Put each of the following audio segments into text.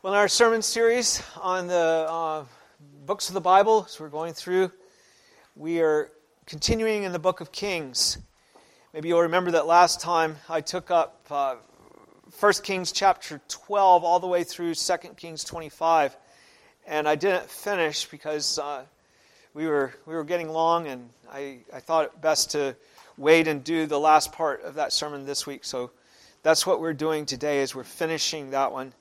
Well, in our sermon series on the books of the Bible, as we're going through, we are continuing in the book of Kings. Maybe you'll remember that last time I took up 1 Kings chapter 12 all the way through 2 Kings 25, and I didn't finish because we were getting long, and I thought it best to wait and do the last part of that sermon this week. So that's what we're doing today, is we're finishing that one.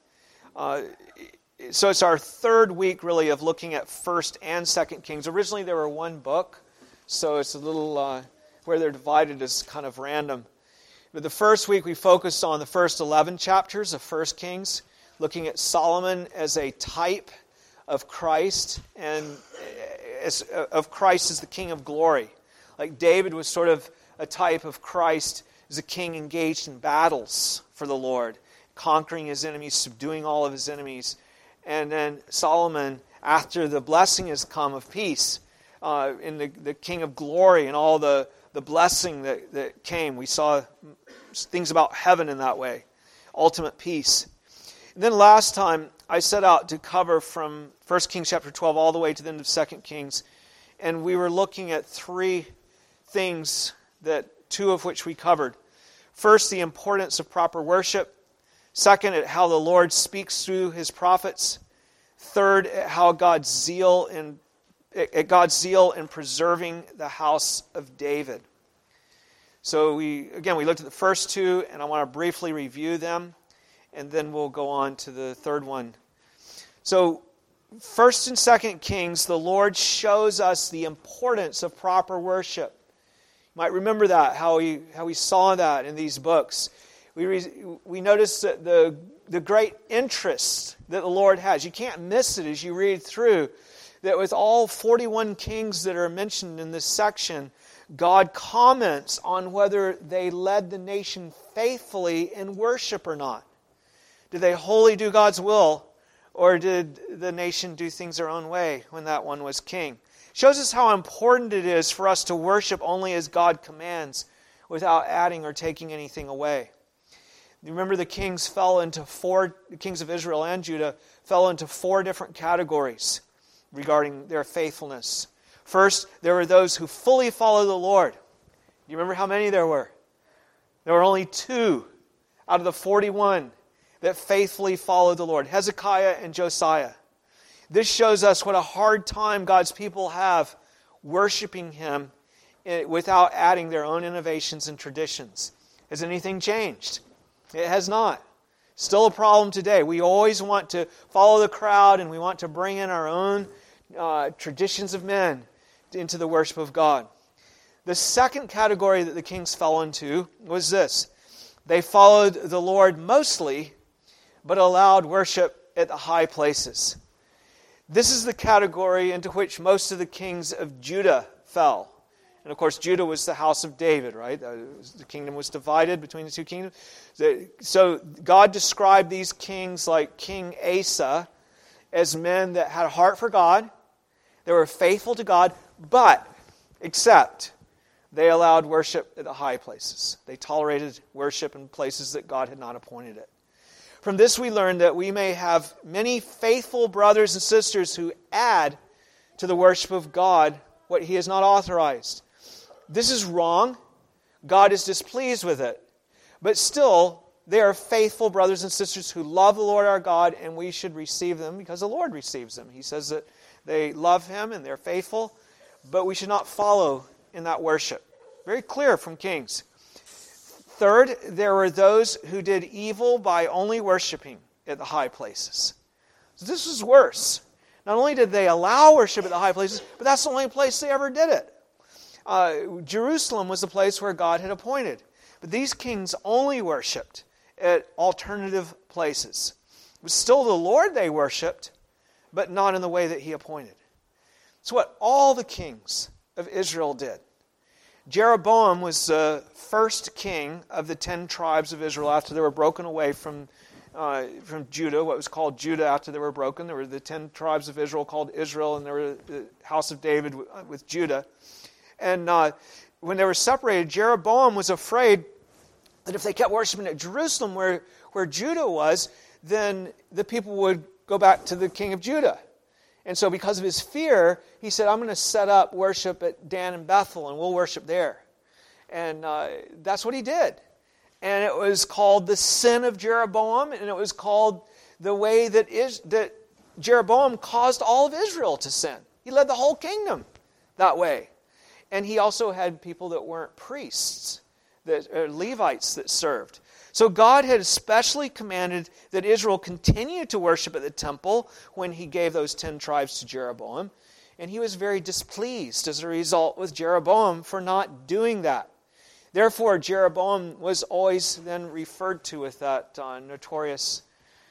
So it's our third week, really, of looking at 1st and 2nd Kings. Originally, they were one book, so it's a little, where they're divided is kind of random. But the first week, we focused on the first 11 chapters of 1 Kings, looking at Solomon as a type of Christ, and of Christ as the King of glory. Like David was sort of a type of Christ as a king engaged in battles for the Lord, conquering his enemies, subduing all of his enemies. And then Solomon, after the blessing has come of peace, in the King of glory and all the blessing that came. We saw things about heaven in that way. Ultimate peace. And then last time, I set out to cover from 1 Kings chapter 12 all the way to the end of 2 Kings. And we were looking at three things, two of which we covered. First, the importance of proper worship. Second, at how the Lord speaks through His prophets. Third, at how God's zeal in preserving the house of David. So we looked at the first two, and I want to briefly review them, and then we'll go on to the third one. So, 1st and 2nd Kings, the Lord shows us the importance of proper worship. You might remember that, how we saw that in these books. We notice that the great interest that the Lord has. You can't miss it as you read through. That with all 41 kings that are mentioned in this section, God comments on whether they led the nation faithfully in worship or not. Did they wholly do God's will, or did the nation do things their own way when that one was king? Shows us how important it is for us to worship only as God commands, without adding or taking anything away. You remember the kings the kings of Israel and Judah fell into four different categories regarding their faithfulness. First, there were those who fully followed the Lord. You remember how many there were? There were only 2 out of the 41 that faithfully followed the Lord, Hezekiah and Josiah. This shows us what a hard time God's people have worshiping Him without adding their own innovations and traditions. Has anything changed? It has not. Still a problem today. We always want to follow the crowd, and we want to bring in our own traditions of men into the worship of God. The second category that the kings fell into was this. They followed the Lord mostly, but allowed worship at the high places. This is the category into which most of the kings of Judah fell. And of course, Judah was the house of David, right? The kingdom was divided between the two kingdoms. So God described these kings like King Asa as men that had a heart for God. They were faithful to God, except they allowed worship at the high places. They tolerated worship in places that God had not appointed it. From this we learn that we may have many faithful brothers and sisters who add to the worship of God what He has not authorized. This is wrong. God is displeased with it. But still, they are faithful brothers and sisters who love the Lord our God, and we should receive them because the Lord receives them. He says that they love Him and they're faithful, but we should not follow in that worship. Very clear from Kings. Third, there were those who did evil by only worshiping at the high places. So this was worse. Not only did they allow worship at the high places, but that's the only place they ever did it. Jerusalem was the place where God had appointed. But these kings only worshipped at alternative places. It was still the Lord they worshipped, but not in the way that He appointed. It's what all the kings of Israel did. Jeroboam was the first king of the 10 tribes of Israel after they were broken away from Judah, what was called Judah after they were broken. There were the 10 tribes of Israel called Israel, and there were the house of David with Judah. And when they were separated, Jeroboam was afraid that if they kept worshiping at Jerusalem where Judah was, then the people would go back to the king of Judah. And so because of his fear, he said, I'm going to set up worship at Dan and Bethel, and we'll worship there. And that's what he did. And it was called the sin of Jeroboam, and it was called the way that Jeroboam caused all of Israel to sin. He led the whole kingdom that way. And he also had people that weren't priests, Levites that served. So God had especially commanded that Israel continue to worship at the temple when he gave those 10 tribes to Jeroboam. And he was very displeased as a result with Jeroboam for not doing that. Therefore, Jeroboam was always then referred to with that notorious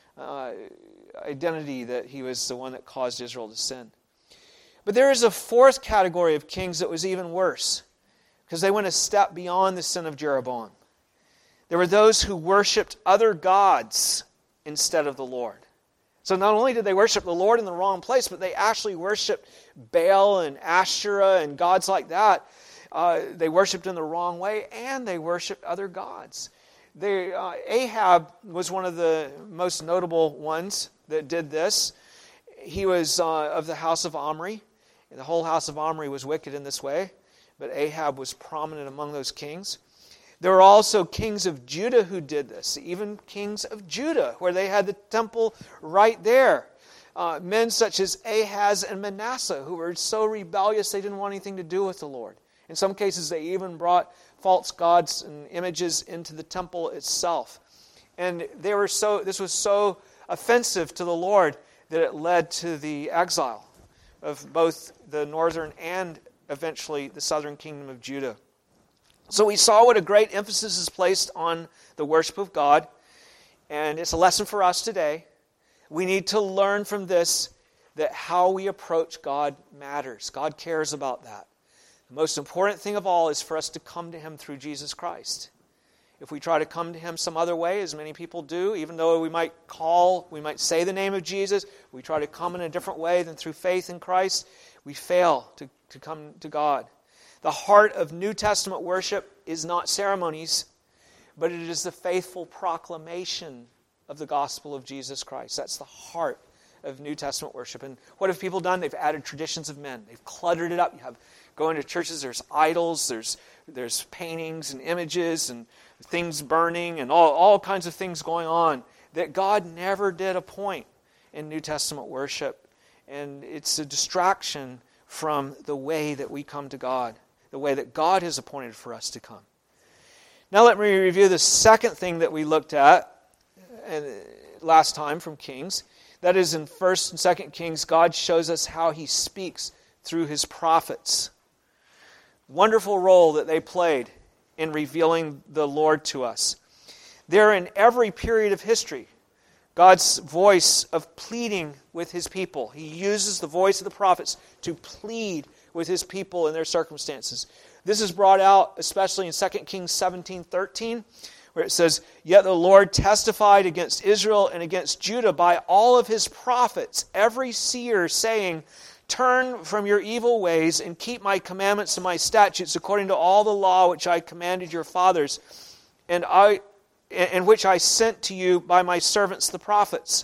identity that he was the one that caused Israel to sin. But there is a fourth category of kings that was even worse, because they went a step beyond the sin of Jeroboam. There were those who worshipped other gods instead of the Lord. So not only did they worship the Lord in the wrong place, but they actually worshipped Baal and Asherah and gods like that. They worshipped in the wrong way, and they worshipped other gods. Ahab was one of the most notable ones that did this. He was of the house of Omri. The whole house of Omri was wicked in this way, but Ahab was prominent among those kings. There were also kings of Judah who did this, even kings of Judah, where they had the temple right there. Men such as Ahaz and Manasseh, who were so rebellious they didn't want anything to do with the Lord. In some cases, they even brought false gods and images into the temple itself. And this was so offensive to the Lord that it led to the exile of both the northern and eventually the southern kingdom of Judah. So we saw what a great emphasis is placed on the worship of God, and it's a lesson for us today. We need to learn from this that how we approach God matters. God cares about that. The most important thing of all is for us to come to Him through Jesus Christ. If we try to come to Him some other way, as many people do, even though we might say the name of Jesus, we try to come in a different way than through faith in Christ, we fail to come to God. The heart of New Testament worship is not ceremonies, but it is the faithful proclamation of the gospel of Jesus Christ. That's the heart of New Testament worship. And what have people done? They've added traditions of men. They've cluttered it up. You have going to churches, there's idols, there's paintings and images and things burning and all kinds of things going on that God never did a point in New Testament worship. And it's a distraction from the way that we come to God, the way that God has appointed for us to come. Now let me review the second thing that we looked at last time from Kings. That is in 1 and 2 Kings, God shows us how He speaks through His prophets. Wonderful role that they played in revealing the Lord to us. There in every period of history, God's voice of pleading with His people. He uses the voice of the prophets to plead with His people in their circumstances. This is brought out especially in 2 Kings 17:13, where it says, "Yet the Lord testified against Israel and against Judah by all of His prophets, every seer, saying, Turn from your evil ways and keep my commandments and my statutes according to all the law which I commanded your fathers, and which I sent to you by my servants the prophets."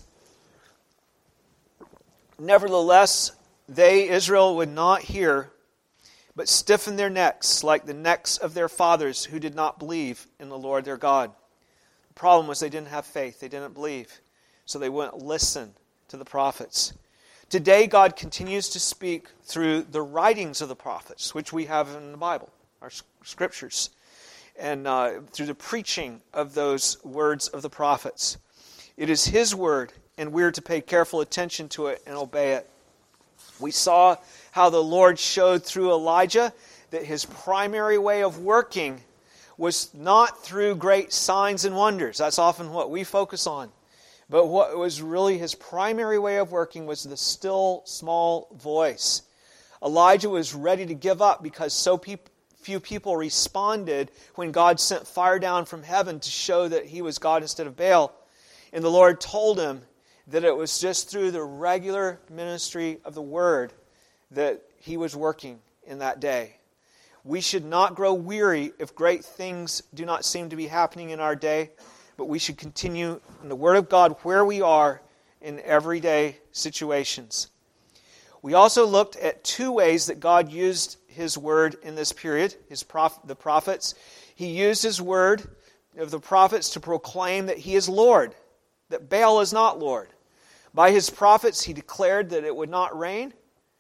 Nevertheless, they, Israel, would not hear, but stiffened their necks like the necks of their fathers who did not believe in the Lord their God. The problem was they didn't have faith. They didn't believe. So they wouldn't listen to the prophets. Today, God continues to speak through the writings of the prophets, which we have in the Bible, our scriptures, and through the preaching of those words of the prophets. It is His word, and we're to pay careful attention to it and obey it. We saw how the Lord showed through Elijah that His primary way of working was not through great signs and wonders. That's often what we focus on. But what was really His primary way of working was the still, small voice. Elijah was ready to give up because so few people responded when God sent fire down from heaven to show that He was God instead of Baal. And the Lord told him that it was just through the regular ministry of the Word that He was working in that day. We should not grow weary if great things do not seem to be happening in our day, but we should continue in the Word of God where we are in everyday situations. We also looked at two ways that God used His word in this period, the prophets. He used His word of the prophets to proclaim that He is Lord, that Baal is not Lord. By His prophets, He declared that it would not rain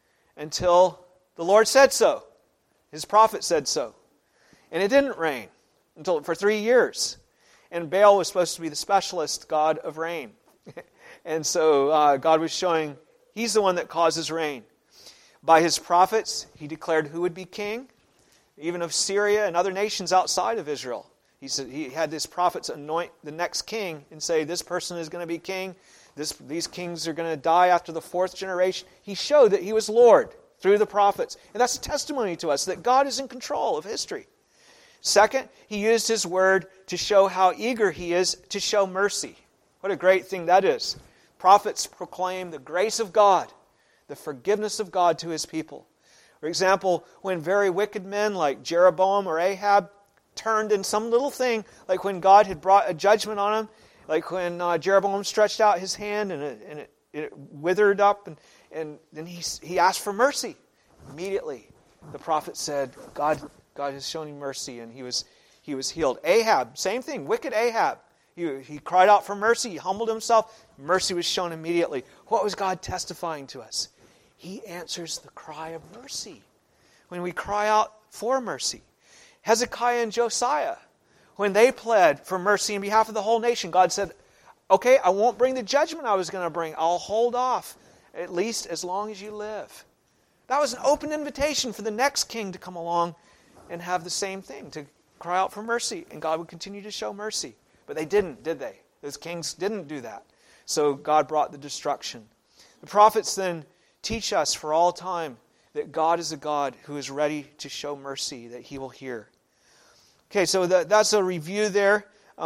until the Lord said so. His prophet said so. And it didn't rain for 3 years. And Baal was supposed to be the specialist god of rain. And so God was showing He's the one that causes rain. By His prophets, He declared who would be king, even of Syria and other nations outside of Israel. He said He had His prophets anoint the next king and say, this person is going to be king. These kings are going to die after the 4th generation. He showed that He was Lord through the prophets. And that's a testimony to us that God is in control of history. Second, He used His word to show how eager He is to show mercy. What a great thing that is. Prophets proclaim the grace of God, the forgiveness of God to His people. For example, when very wicked men like Jeroboam or Ahab turned in some little thing, like when God had brought a judgment on them, like when Jeroboam stretched out his hand and it withered up, and then he asked for mercy. Immediately, the prophet said, God has shown him mercy, and he was healed. Ahab, same thing, wicked Ahab. He cried out for mercy, he humbled himself, mercy was shown immediately. What was God testifying to us? He answers the cry of mercy when we cry out for mercy. Hezekiah and Josiah, when they pled for mercy in behalf of the whole nation, God said, okay, I won't bring the judgment I was going to bring. I'll hold off, at least as long as you live. That was an open invitation for the next king to come along and have the same thing, to cry out for mercy, and God would continue to show mercy. But they didn't, did they? Those kings didn't do that. So God brought the destruction. The prophets then teach us for all time that God is a God who is ready to show mercy, that He will hear. Okay, so that's a review there.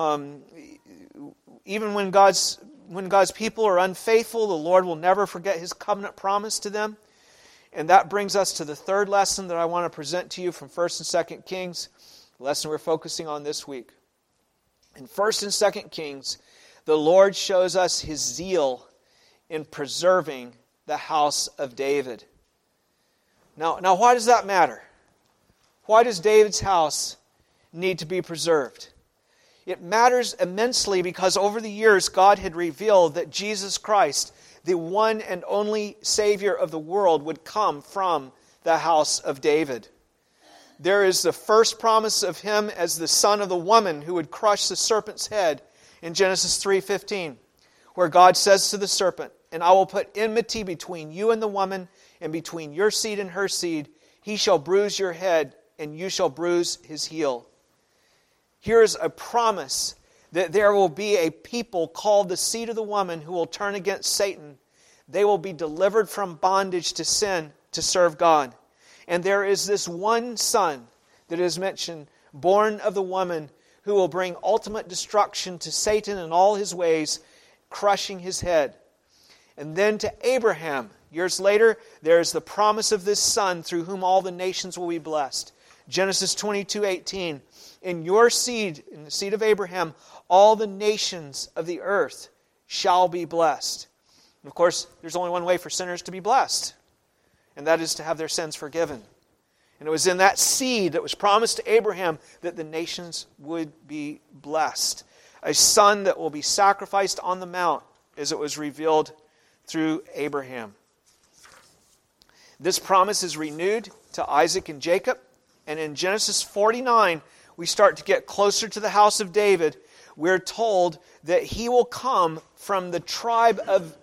Even when God's people are unfaithful, the Lord will never forget His covenant promise to them. And that brings us to the third lesson that I want to present to you from 1st and 2nd Kings, the lesson we're focusing on this week. In 1st and 2nd Kings, the Lord shows us His zeal in preserving the house of David. Now, why does that matter? Why does David's house need to be preserved? It matters immensely because over the years God had revealed that Jesus Christ, the one and only Savior of the world, would come from the house of David. There is the first promise of Him as the son of the woman who would crush the serpent's head in Genesis 3:15, where God says to the serpent, "And I will put enmity between you and the woman, and between your seed and her seed. He shall bruise your head, and you shall bruise his heel." Here is a promise that there will be a people called the seed of the woman who will turn against Satan. They will be delivered from bondage to sin to serve God. And there is this one son that is mentioned, born of the woman, who will bring ultimate destruction to Satan and all his ways, crushing his head. And then to Abraham, years later, there is the promise of this son through whom all the nations will be blessed. Genesis 22:18, "In your seed, in the seed of Abraham, all the nations of the earth shall be blessed." And of course, there's only one way for sinners to be blessed, and that is to have their sins forgiven. And it was in that seed that was promised to Abraham that the nations would be blessed. A son that will be sacrificed on the mount, as it was revealed through Abraham. This promise is renewed to Isaac and Jacob. And in Genesis 49, we start to get closer to the house of David. We're told that he will come from the tribe of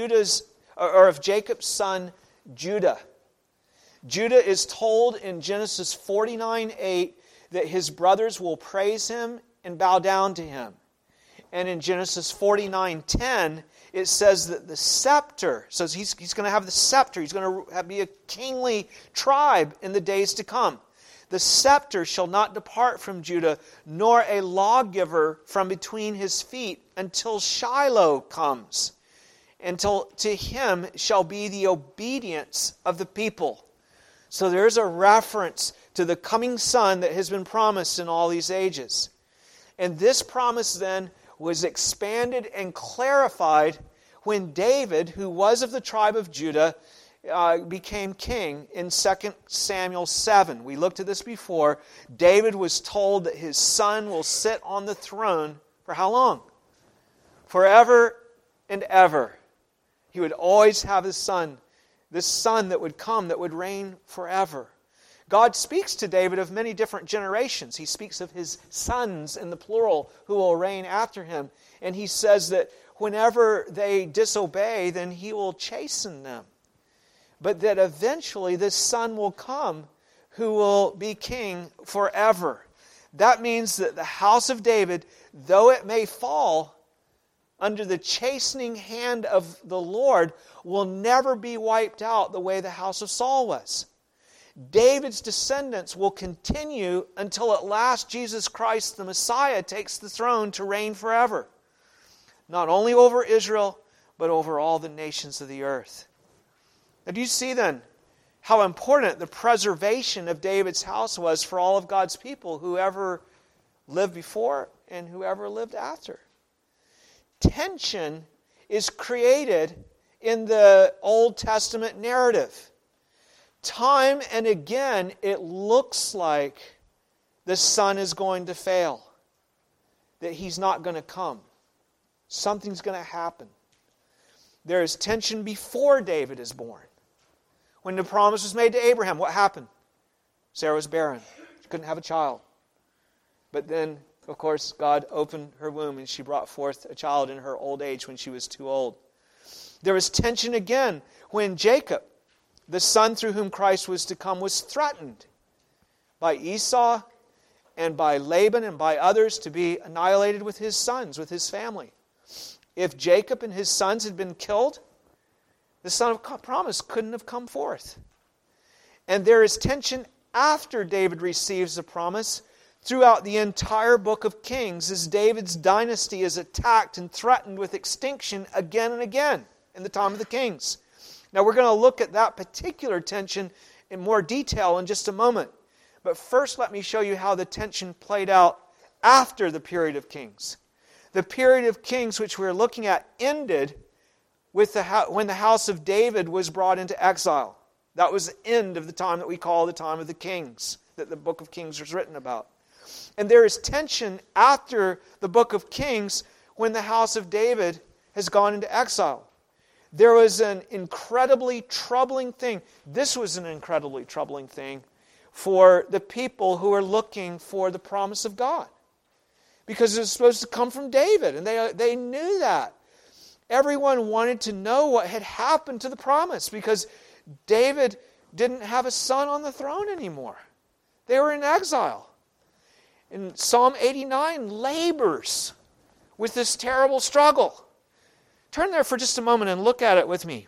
Jacob's son Judah. Judah is told in Genesis 49:8 that his brothers will praise him and bow down to him. And in Genesis 49:10, it says that the scepter, so he's going to have the scepter, he's going to be a kingly tribe in the days to come. The scepter shall not depart from Judah, nor a lawgiver from between his feet, until Shiloh comes. Until to him shall be the obedience of the people. So there's a reference to the coming son that has been promised in all these ages. And this promise then was expanded and clarified when David, who was of the tribe of Judah, became king in 2 Samuel 7. We looked at this before. David was told that his son will sit on the throne for how long? Forever and ever. He would always have his son, this son that would come, that would reign forever. God speaks to David of many different generations. He speaks of his sons in the plural who will reign after him. And he says that whenever they disobey, then he will chasten them. But that eventually this son will come who will be king forever. That means that the house of David, though it may fall under the chastening hand of the Lord, will never be wiped out the way the house of Saul was. David's descendants will continue until at last Jesus Christ, the Messiah, takes the throne to reign forever. Not only over Israel, but over all the nations of the earth. Now, do you see then how important the preservation of David's house was for all of God's people, whoever lived before and whoever lived after? Tension is created in the Old Testament narrative. Time and again, it looks like the son is going to fail, that he's not going to come. Something's going to happen. There is tension before David is born. When the promise was made to Abraham, what happened? Sarah was barren. She couldn't have a child. But then, of course, God opened her womb and she brought forth a child in her old age when she was too old. There was tension again when Jacob, the son through whom Christ was to come, was threatened by Esau and by Laban and by others to be annihilated with his sons, with his family. If Jacob and his sons had been killed, the son of promise couldn't have come forth. And there is tension after David receives the promise throughout the entire book of Kings as David's dynasty is attacked and threatened with extinction again and again in the time of the kings. Now we're going to look at that particular tension in more detail in just a moment. But first let me show you how the tension played out after the period of kings. The period of kings which we're looking at ended with when the house of David was brought into exile. That was the end of the time that we call the time of the kings, that the book of Kings was written about. And there is tension after the book of Kings when the house of David has gone into exile. There was an incredibly troubling thing. This was an incredibly troubling thing for the people who were looking for the promise of God. Because it was supposed to come from David, and they knew that. Everyone wanted to know what had happened to the promise because David didn't have a son on the throne anymore. They were in exile. And Psalm 89 labors with this terrible struggle. Turn there for just a moment and look at it with me.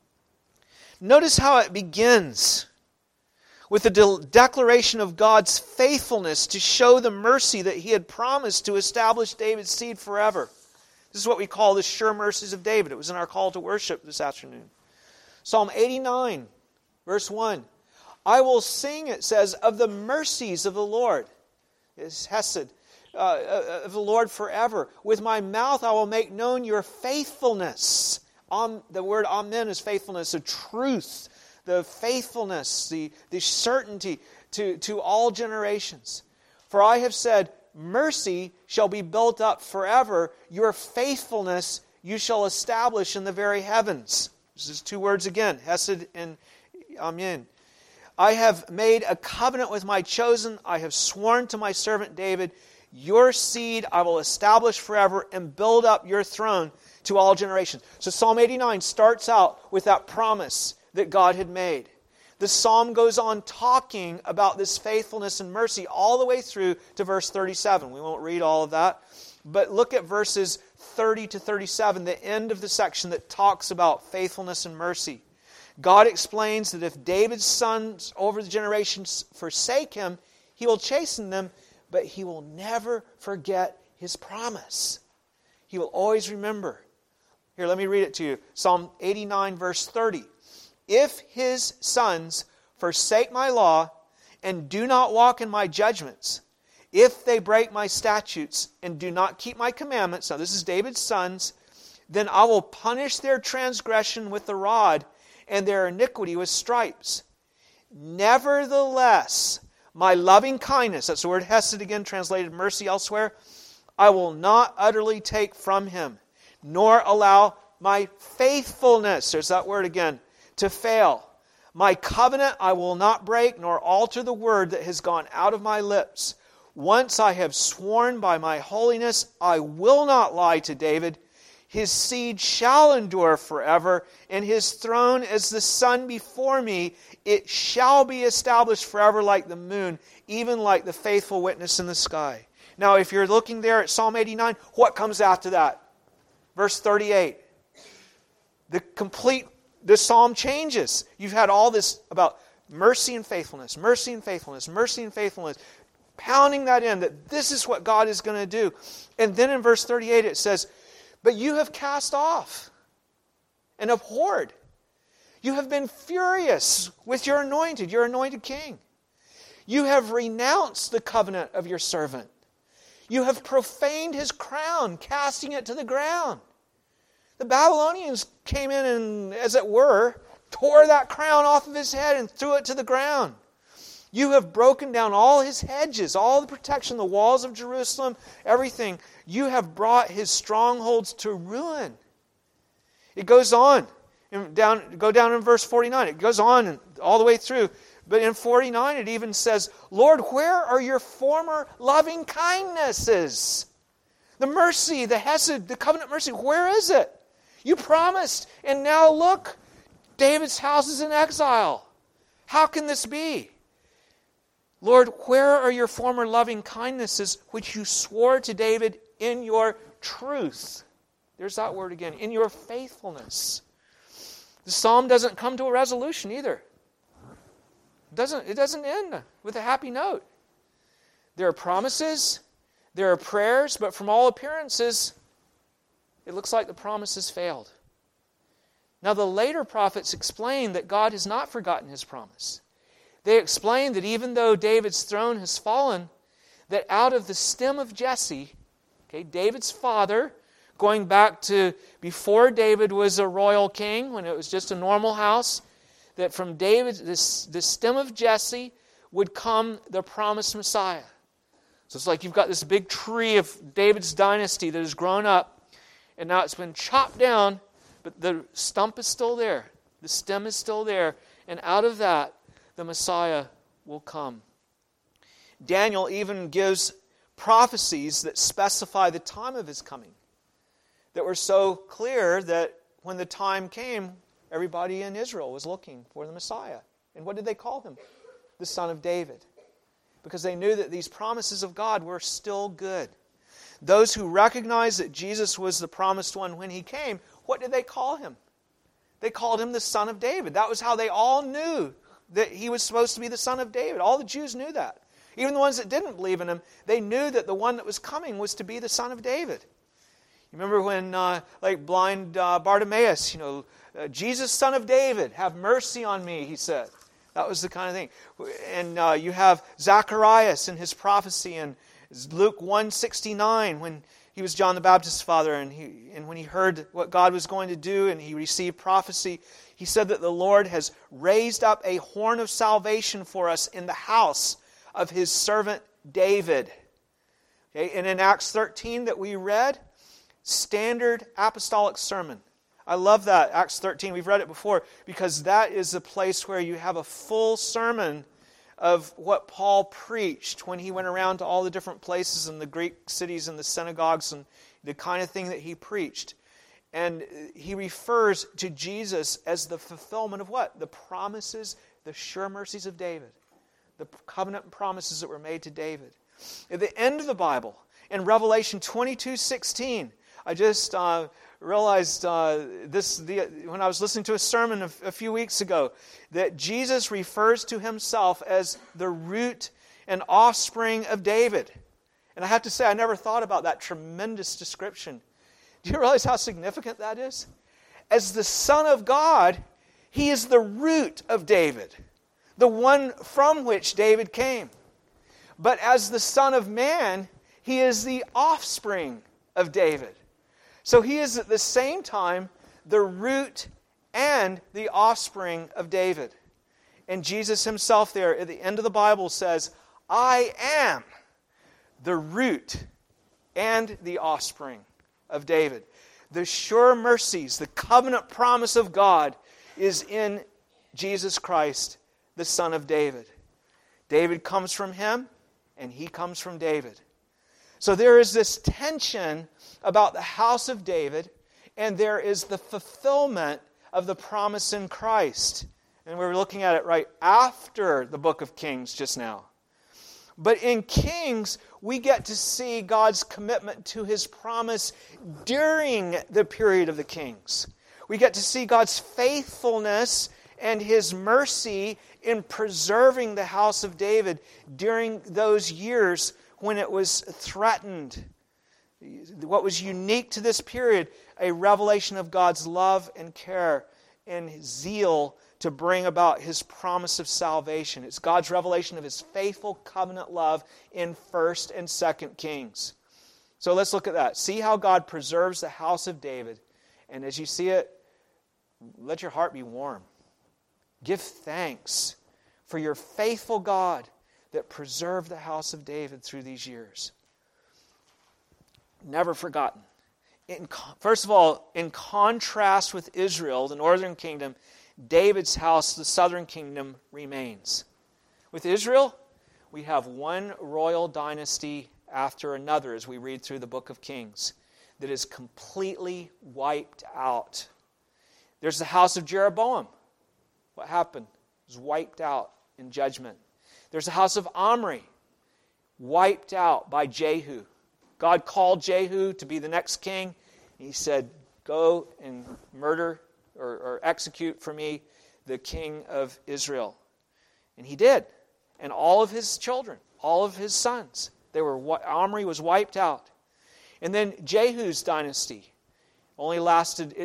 Notice how it begins with the declaration of God's faithfulness to show the mercy that He had promised to establish David's seed forever. This is what we call the sure mercies of David. It was in our call to worship this afternoon. Psalm 89, verse 1. I will sing, it says, of the mercies of the Lord. It's Hesed. Of the Lord forever. With my mouth I will make known your faithfulness. The word amen is faithfulness, the truth, the faithfulness, the certainty to all generations. For I have said, mercy shall be built up forever. Your faithfulness you shall establish in the very heavens. This is two words again, Hesed and amen. I have made a covenant with my chosen. I have sworn to my servant David, your seed I will establish forever and build up your throne to all generations. So Psalm 89 starts out with that promise that God had made. The psalm goes on talking about this faithfulness and mercy all the way through to verse 37. We won't read all of that. But look at verses 30 to 37, the end of the section that talks about faithfulness and mercy. God explains that if David's sons over the generations forsake him, He will chasten them, but He will never forget His promise. He will always remember. Here, let me read it to you. Psalm 89, verse 30. If His sons forsake my law and do not walk in my judgments, if they break my statutes and do not keep my commandments, now this is David's sons, Then I will punish their transgression with the rod, and their iniquity with stripes. Nevertheless, my loving kindness," that's the word hesed again, translated mercy elsewhere, "I will not utterly take from him, nor allow my faithfulness," there's that word again, "to fail. My covenant I will not break, nor alter the word that has gone out of my lips. Once I have sworn by my holiness, I will not lie to David. His seed shall endure forever, and his throne as the sun before me. It shall be established forever like the moon, even like the faithful witness in the sky." Now, if you're looking there at Psalm 89, what comes after that? Verse 38. The psalm changes. You've had all this about mercy and faithfulness, mercy and faithfulness, mercy and faithfulness, pounding that in, that this is what God is going to do. And then in verse 38 it says, "But you have cast off and abhorred. You have been furious with your anointed king. You have renounced the covenant of your servant. You have profaned his crown, casting it to the ground." The Babylonians came in and, as it were, tore that crown off of his head and threw it to the ground. "You have broken down all his hedges, all the protection, the walls of Jerusalem, everything. You have brought his strongholds to ruin." It goes on. Go down in verse 49. It goes on all the way through. But in 49 it even says, "Lord, where are your former loving kindnesses?" The mercy, the hesed, the covenant mercy, where is it? You promised, and now look, David's house is in exile. How can this be? "Lord, where are your former loving kindnesses, which you swore to David in your truth?" There's that word again, in your faithfulness. The psalm doesn't come to a resolution either. It doesn't end with a happy note. There are promises, there are prayers, but from all appearances, it looks like the promises failed. Now, the later prophets explain that God has not forgotten his promise. They explain that even though David's throne has fallen, that out of the stem of Jesse, David's father, going back to before David was a royal king, when it was just a normal house, that from David, the stem of Jesse, would come the promised Messiah. So it's like you've got this big tree of David's dynasty that has grown up, and now it's been chopped down, but the stump is still there. The stem is still there. And out of that, the Messiah will come. Daniel even gives prophecies that specify the time of his coming, that were so clear that when the time came, everybody in Israel was looking for the Messiah. And what did they call him? The Son of David. Because they knew that these promises of God were still good. Those who recognized that Jesus was the promised one when he came, what did they call him? They called him the Son of David. That was how they all knew that he was supposed to be the Son of David. All the Jews knew that. Even the ones that didn't believe in him, they knew that the one that was coming was to be the Son of David. You remember when, blind Bartimaeus, "Jesus, Son of David, have mercy on me," he said. That was the kind of thing. And you have Zacharias in his prophecy in Luke 1:69, when he was John the Baptist's father, and when he heard what God was going to do and he received prophecy, he said that the Lord has raised up a horn of salvation for us in the house of his servant David. And in Acts 13 that we read, standard apostolic sermon. I love that, Acts 13. We've read it before, because that is the place where you have a full sermon of what Paul preached when he went around to all the different places in the Greek cities and the synagogues, and the kind of thing that he preached. And he refers to Jesus as the fulfillment of what? The promises, the sure mercies of David. The covenant promises that were made to David. At the end of the Bible, in Revelation 22:16, I just realized when I was listening to a sermon a few weeks ago, that Jesus refers to himself as the root and offspring of David. And I have to say, I never thought about that tremendous description. Do you realize how significant that is? As the Son of God, he is the root of David, the one from which David came. But as the Son of Man, he is the offspring of David. So he is at the same time the root and the offspring of David. And Jesus himself there at the end of the Bible says, I am the root and the offspring of David. The sure mercies, the covenant promise of God is in Jesus Christ, the Son of David. David comes from him, and he comes from David. So there is this tension about the house of David, and there is the fulfillment of the promise in Christ. And we were looking at it right after the book of Kings just now. But in Kings, we get to see God's commitment to His promise during the period of the Kings. We get to see God's faithfulness and His mercy in preserving the house of David during those years when it was threatened. What was unique to this period, a revelation of God's love and care and zeal to bring about His promise of salvation. It's God's revelation of His faithful covenant love in 1st and 2nd Kings. So let's look at that. See how God preserves the house of David. And as you see it, let your heart be warm. Give thanks for your faithful God that preserved the house of David through these years. Never forgotten. First of all, in contrast with Israel, the northern kingdom, David's house, the southern kingdom, remains. With Israel, we have one royal dynasty after another as we read through the book of Kings that is completely wiped out. There's the house of Jeroboam. What happened? It was wiped out in judgment. There's the house of Omri, wiped out by Jehu. God called Jehu to be the next king. He said, go and murder or execute for me the king of Israel. And he did. And all of his children, all of his sons, Omri was wiped out. And then Jehu's dynasty only lasted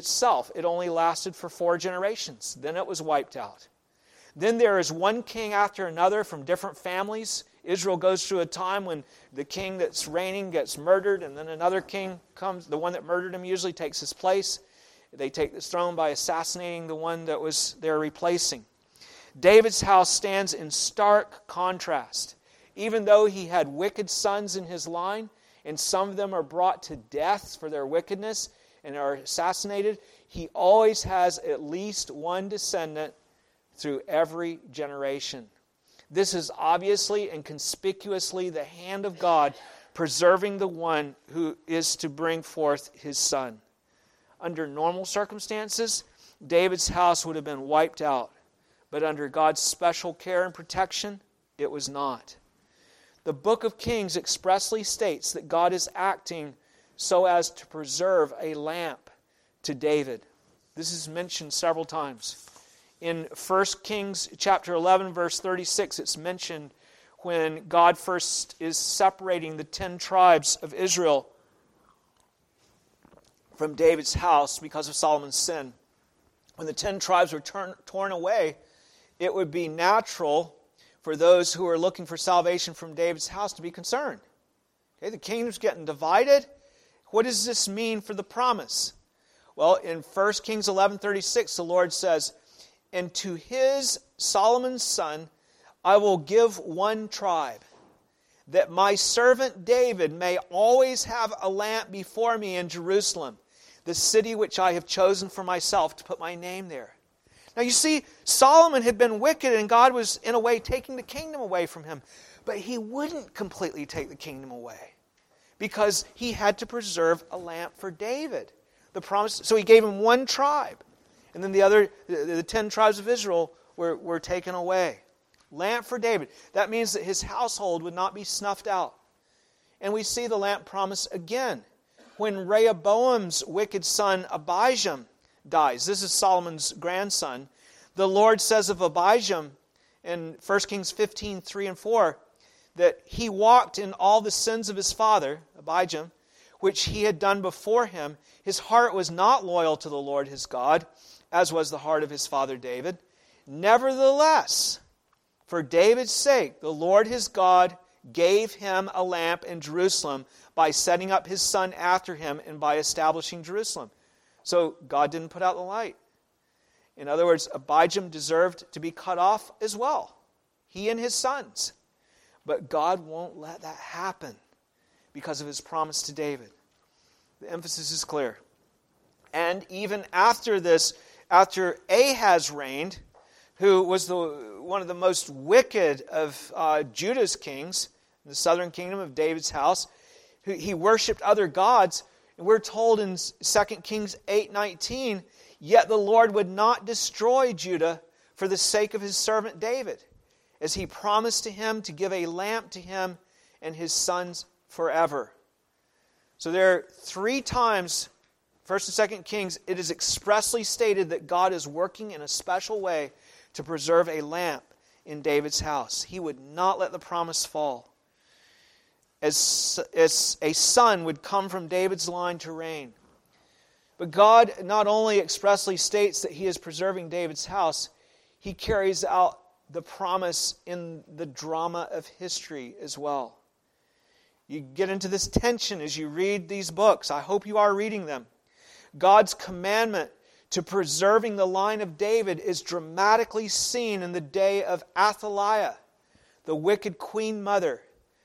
for 4 generations. Then it was wiped out. Then there is one king after another from different families. Israel goes through a time when the king that's reigning gets murdered, and then another king comes. The one that murdered him usually takes his place. They take this throne by assassinating the one that was they're replacing. David's house stands in stark contrast. Even though he had wicked sons in his line, and some of them are brought to death for their wickedness and are assassinated, he always has at least one descendant through every generation. This is obviously and conspicuously the hand of God preserving the one who is to bring forth his son. Under normal circumstances, David's house would have been wiped out. But under God's special care and protection, it was not. The book of Kings expressly states that God is acting so as to preserve a lamp to David. This is mentioned several times. In 1 Kings chapter 11, verse 36, it's mentioned when God first is separating the 10 tribes of Israel from David's house because of Solomon's sin. When the 10 tribes were torn away, it would be natural for those who are looking for salvation from David's house to be concerned. Okay, the kingdom's getting divided. What does this mean for the promise? Well, in 1 Kings 11:36, the Lord says, and to his, Solomon's son, I will give one tribe, that my servant David may always have a lamp before me in Jerusalem, the city which I have chosen for myself to put my name there. Now you see, Solomon had been wicked and God was in a way taking the kingdom away from him. But he wouldn't completely take the kingdom away because he had to preserve a lamp for David. The promise. So he gave him one tribe. And then the 10 tribes of Israel were taken away. Lamp for David. That means that his household would not be snuffed out. And we see the lamp promise again when Rehoboam's wicked son Abijam dies. This is Solomon's grandson. The Lord says of Abijam in 1 Kings 15, 3 and 4, that he walked in all the sins of his father, Abijam, which he had done before him. His heart was not loyal to the Lord his God, as was the heart of his father David. Nevertheless, for David's sake, the Lord his God gave him a lamp in Jerusalem by setting up his son after him and by establishing Jerusalem. So God didn't put out the light. In other words, Abijam deserved to be cut off as well. He and his sons. But God won't let that happen because of his promise to David. The emphasis is clear. And even after this, after Ahaz reigned, who was one of the most wicked of Judah's kings, the southern kingdom of David's house, he worshipped other gods. And we're told in 2 Kings 8:19, yet the Lord would not destroy Judah for the sake of his servant David, as he promised to him to give a lamp to him and his sons forever. So there are 3 times, 1st and 2nd Kings, it is expressly stated that God is working in a special way to preserve a lamp in David's house. He would not let the promise fall. As a son would come from David's line to reign. But God not only expressly states that he is preserving David's house, he carries out the promise in the drama of history as well. You get into this tension as you read these books. I hope you are reading them. God's commandment to preserving the line of David is dramatically seen in the day of Athaliah, the wicked queen mother,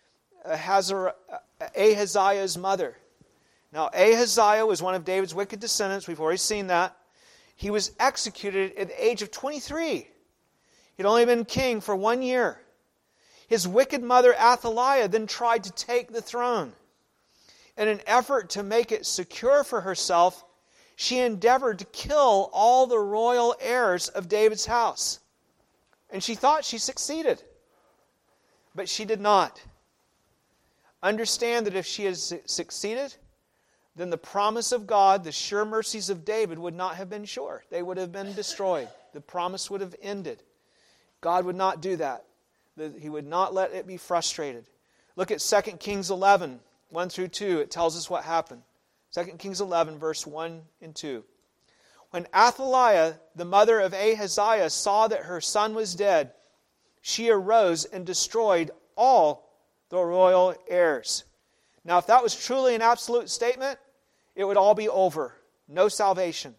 Ahaziah's mother. Now, Ahaziah was one of David's wicked descendants. We've already seen that. He was executed at the age of 23. He'd only been king for 1 year. His wicked mother Athaliah then tried to take the throne. In an effort to make it secure for herself, she endeavored to kill all the royal heirs of David's house. And she thought she succeeded. But she did not. Understand that if she had succeeded, then the promise of God, the sure mercies of David, would not have been sure. They would have been destroyed. The promise would have ended. God would not do that. He would not let it be frustrated. Look at 2 Kings 11, 1 through 2. It tells us what happened. 2 Kings 11, verse 1 and 2. When Athaliah, the mother of Ahaziah, saw that her son was dead, she arose and destroyed all the royal heirs. Now, if that was truly an absolute statement, it would all be over. No salvation.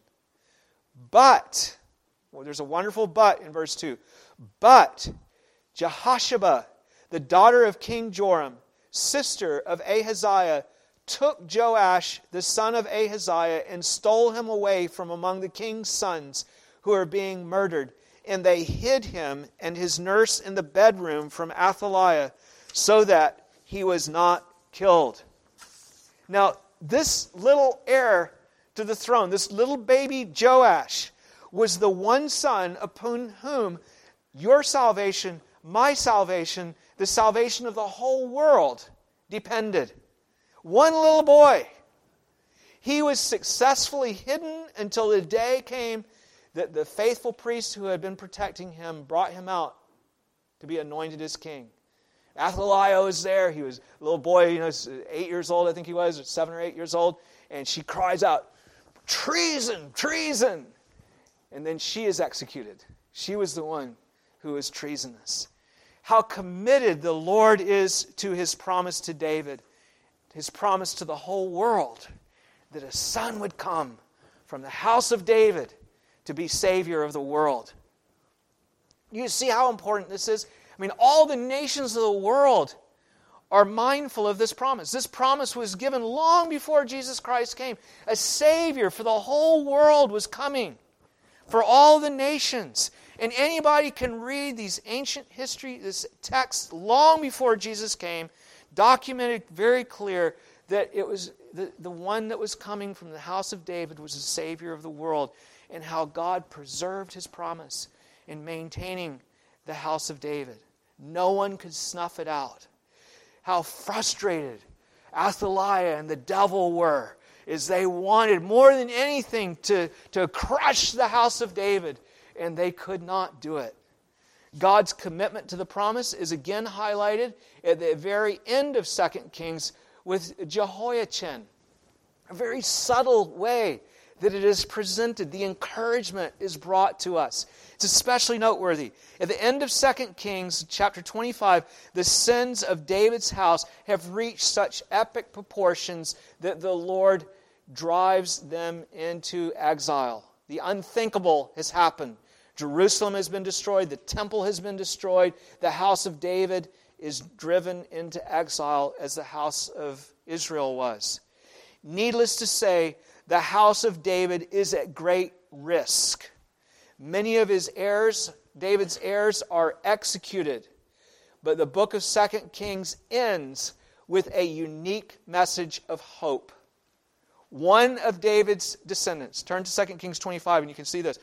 But, well, there's a wonderful but in verse 2. But Jehosheba, the daughter of King Joram, sister of Ahaziah, took Joash, the son of Ahaziah, and stole him away from among the king's sons who are being murdered. And they hid him and his nurse in the bedroom from Athaliah, so that he was not killed. Now, this little heir to the throne, this little baby Joash, was the one son upon whom your salvation, my salvation, the salvation of the whole world depended. One little boy. He was successfully hidden until the day came that the faithful priest who had been protecting him brought him out to be anointed as king. Athaliah was there. He was a little boy, 8 years old, I think he was, or 7 or 8 years old. And she cries out, "Treason! Treason!" And then she is executed. She was the one who was treasonous. How committed the Lord is to his promise to David, his promise to the whole world, that a son would come from the house of David to be Savior of the world. You see how important this is? I mean, all the nations of the world are mindful of this promise. This promise was given long before Jesus Christ came. A Savior for the whole world was coming, for all the nations. And anybody can read these ancient history, this text long before Jesus came, documented very clear that it was the one that was coming from the house of David was the Savior of the world, and how God preserved his promise in maintaining the house of David. No one could snuff it out. How frustrated Athaliah and the devil were as they wanted more than anything to crush the house of David, and they could not do it. God's commitment to the promise is again highlighted at the very end of 2 Kings with Jehoiachin. A very subtle way that it is presented. The encouragement is brought to us. It's especially noteworthy. At the end of 2 Kings chapter 25, the sins of David's house have reached such epic proportions that the Lord drives them into exile. The unthinkable has happened. Jerusalem has been destroyed. The temple has been destroyed. The house of David is driven into exile as the house of Israel was. Needless to say, the house of David is at great risk. Many of his heirs, David's heirs, are executed. But the book of 2 Kings ends with a unique message of hope. One of David's descendants, turn to 2 Kings 25 and you can see this.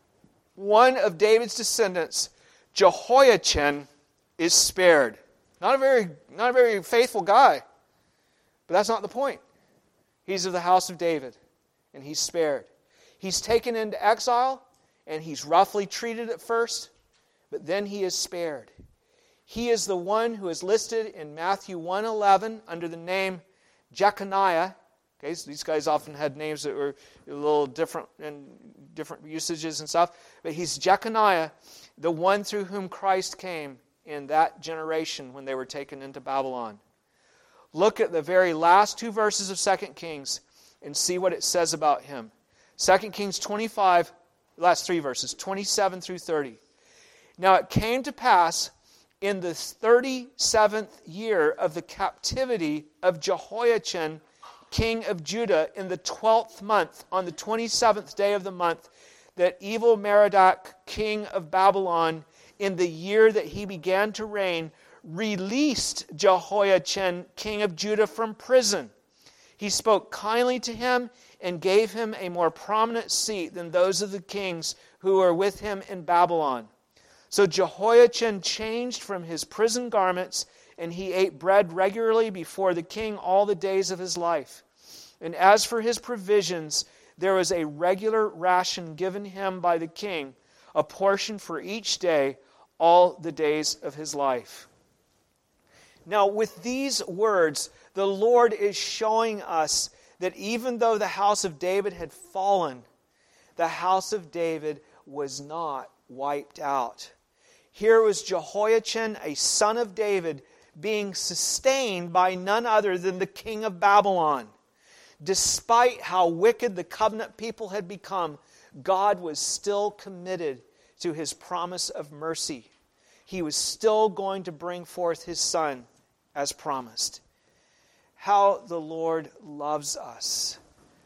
One of David's descendants, Jehoiachin, is spared. Not a very faithful guy, but that's not the point. He's of the house of David, and he's spared. He's taken into exile, and he's roughly treated at first, but then he is spared. He is the one who is listed in Matthew 1:11 under the name Jeconiah. Okay, so these guys often had names that were a little different in different usages and stuff. But he's Jeconiah, the one through whom Christ came in that generation when they were taken into Babylon. Look at the very last two verses of 2 Kings and see what it says about him. 2 Kings 25, last three verses, 27 through 30. Now it came to pass in the 37th year of the captivity of Jehoiachin, king of Judah, in the 12th month, on the 27th day of the month, that Evil-Merodach, king of Babylon, in the year that he began to reign, released Jehoiachin, king of Judah, from prison. He spoke kindly to him and gave him a more prominent seat than those of the kings who were with him in Babylon. So Jehoiachin changed from his prison garments, and he ate bread regularly before the king all the days of his life. And as for his provisions, there was a regular ration given him by the king, a portion for each day, all the days of his life. Now, with these words, the Lord is showing us that even though the house of David had fallen, the house of David was not wiped out. Here was Jehoiachin, a son of David, being sustained by none other than the king of Babylon. Despite how wicked the covenant people had become, God was still committed to his promise of mercy. He was still going to bring forth his son as promised. How the Lord loves us.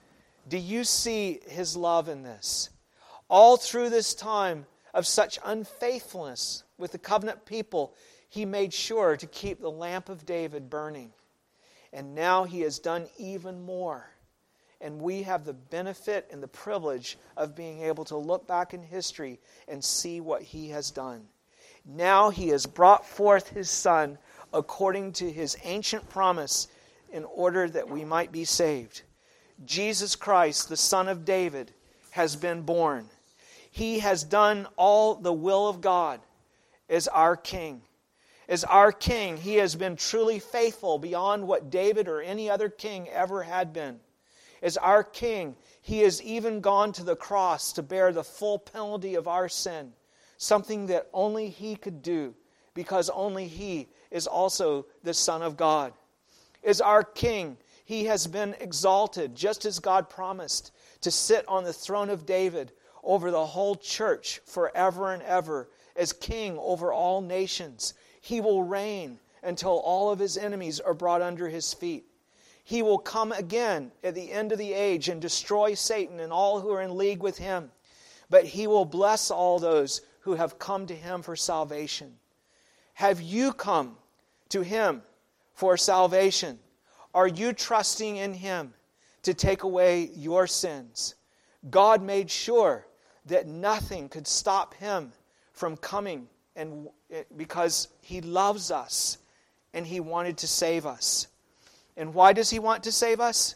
Do you see his love in this? All through this time of such unfaithfulness with the covenant people, he made sure to keep the lamp of David burning. And now he has done even more. And we have the benefit and the privilege of being able to look back in history and see what he has done. Now he has brought forth his son according to his ancient promise in order that we might be saved. Jesus Christ, the Son of David, has been born. He has done all the will of God as our King. As our King, he has been truly faithful beyond what David or any other king ever had been. As our King, he has even gone to the cross to bear the full penalty of our sin, something that only he could do because only he is also the Son of God. As our King, he has been exalted, just as God promised, to sit on the throne of David over the whole church forever and ever, as King over all nations. He will reign until all of his enemies are brought under his feet. He will come again at the end of the age and destroy Satan and all who are in league with him. But he will bless all those who have come to him for salvation. Have you come to him for salvation? Are you trusting in him to take away your sins? God made sure that nothing could stop him from coming, and because he loves us and he wanted to save us. And why does he want to save us?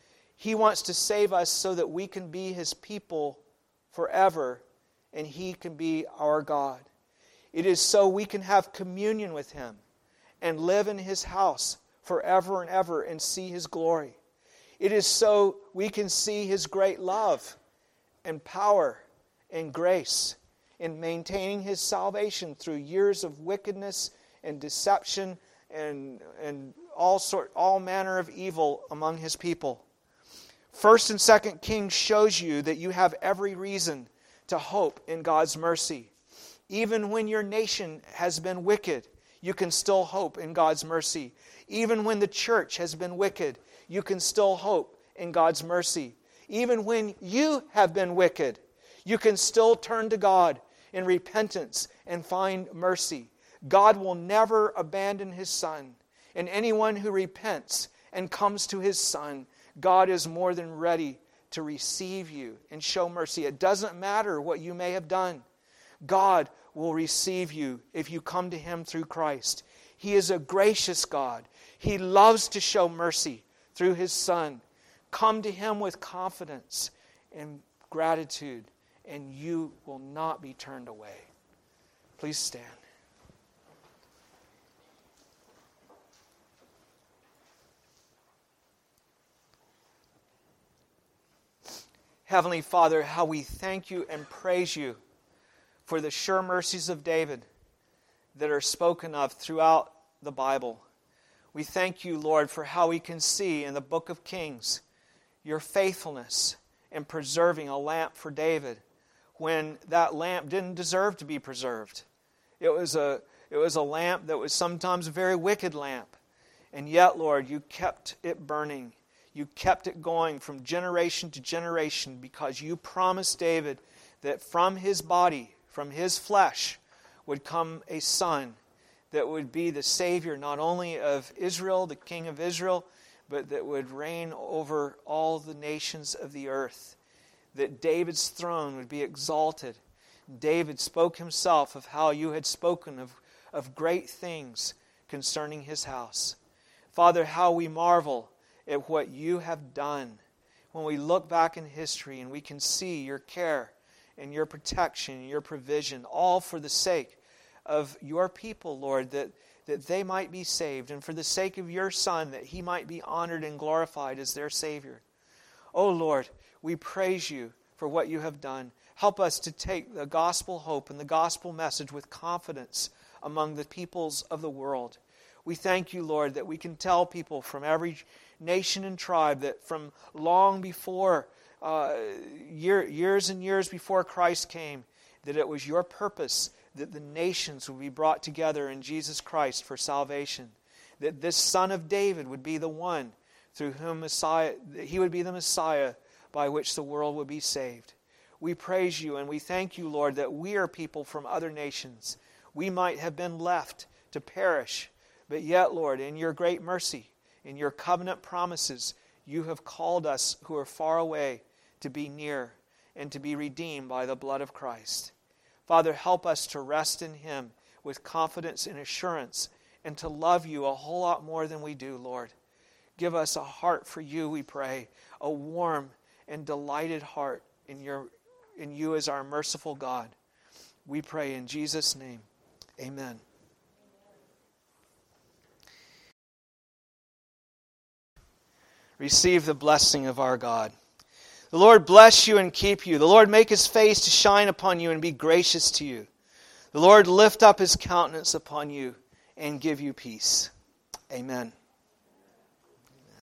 He wants to save us so that we can be his people forever and he can be our God. It is so we can have communion with him and live in his house forever and ever and see his glory. It is so we can see His great love and power and grace in maintaining His salvation through years of wickedness and deception and all manner of evil among His people. 1 and 2 Kings shows you that you have every reason to hope in God's mercy. Even when your nation has been wicked, you can still hope in God's mercy. Even when the church has been wicked, you can still hope in God's mercy. Even when you have been wicked, you can still turn to God in repentance and find mercy. God will never abandon His Son. And anyone who repents and comes to His Son, God is more than ready to receive you and show mercy. It doesn't matter what you may have done. God will receive you if you come to Him through Christ. He is a gracious God. He loves to show mercy through His Son. Come to Him with confidence and gratitude, and you will not be turned away. Please stand. Heavenly Father, how we thank You and praise You for the sure mercies of David that are spoken of throughout the Bible. We thank You, Lord, for how we can see in the book of Kings Your faithfulness in preserving a lamp for David when that lamp didn't deserve to be preserved. It was a lamp that was sometimes a very wicked lamp. And yet, Lord, You kept it burning. You kept it going from generation to generation because You promised David that from his body, from his flesh, would come a son that would be the Savior not only of Israel, the King of Israel, but that would reign over all the nations of the earth. That David's throne would be exalted. David spoke himself of how You had spoken of great things concerning his house. Father, how we marvel at what You have done. When we look back in history and we can see Your care and Your protection and Your provision, all for the sake of Your people, Lord, that they might be saved, and for the sake of Your Son, that He might be honored and glorified as their Savior. Oh Lord, we praise You for what You have done. Help us to take the gospel hope and the gospel message with confidence among the peoples of the world. We thank You, Lord, that we can tell people from every nation and tribe that from long before, years and years before Christ came, that it was Your purpose that the nations would be brought together in Jesus Christ for salvation. That this Son of David would be the one through whom He would be the Messiah by which the world would be saved. We praise You and we thank You, Lord, that we are people from other nations. We might have been left to perish, but yet, Lord, in Your great mercy, in Your covenant promises, You have called us who are far away to be near and to be redeemed by the blood of Christ. Father, help us to rest in Him with confidence and assurance and to love You a whole lot more than we do, Lord. Give us a heart for You, we pray, a warm and delighted heart in You as our merciful God. We pray in Jesus' name. Amen. Receive the blessing of our God. The Lord bless you and keep you. The Lord make His face to shine upon you and be gracious to you. The Lord lift up His countenance upon you and give you peace. Amen.